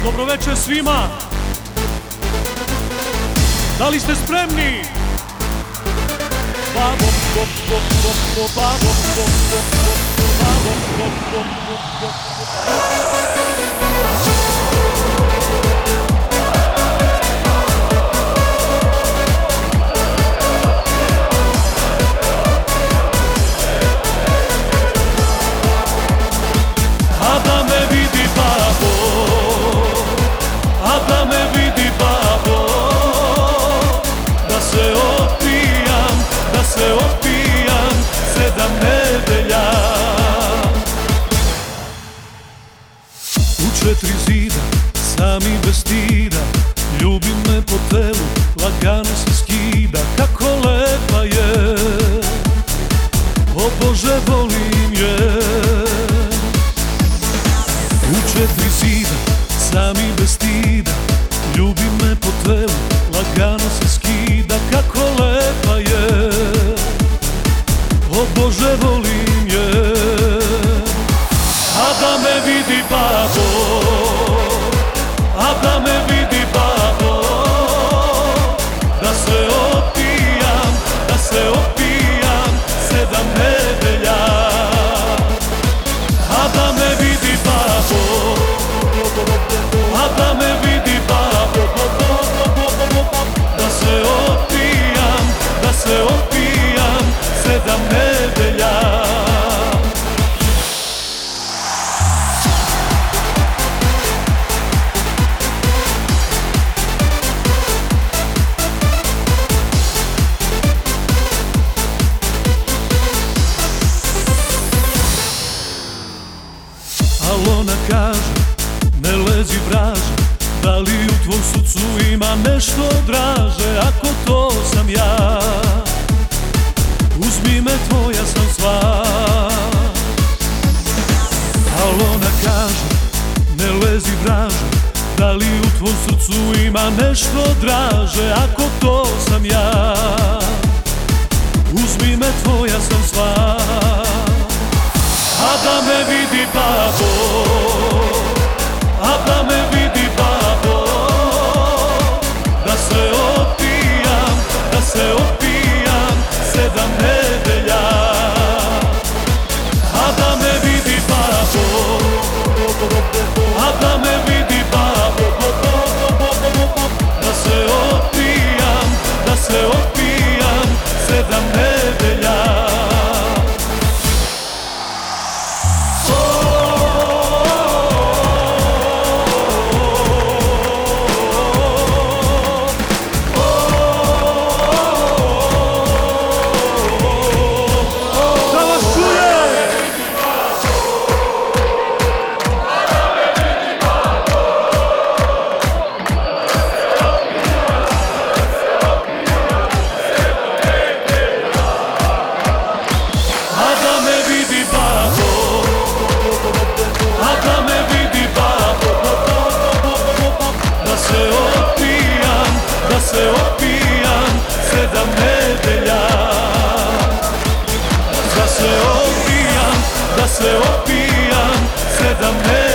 Dobroveče svima. Da li ste spremni? A da me vidi babo, a da me vidi babo, da se opijam, da se opijam 7 nedelja. U 4 zida, sami bez stida, ljubi me po telu, lagano se skida. Kako lepa je, o Bože volim je. U 4 zida, sami bez stida, ljubi me po telu, lagano se skida. Kako lepa je, o Bože volim je. A da me vidi babo, a da me vidi babo, da se opijam, da se opijam 7 nedelja. A da me vidi babo, a da me vidi babo, da se opijam, da se opijam 7 nedelja. Al ona kaže, ne lezi vraže, da li u tvom srcu ima nešto draže? Ako to sam ja, uzmi me, tvoja sam sva. Al ona kaže, ne lezi vraže, da li u tvom srcu ima nešto draže? Ako to sam ja, uzmi me, tvoja sam sva. A da me vidi babo, a da me vidi babo, da se opijam, da se opijam 7 nedelja. A da me vidi babo, a da me vidi babo, da se opijam, da se opijam 7 nedelja. Da se opijam 7 nedelja. Da se opijam, da se opijam 7 nedelja.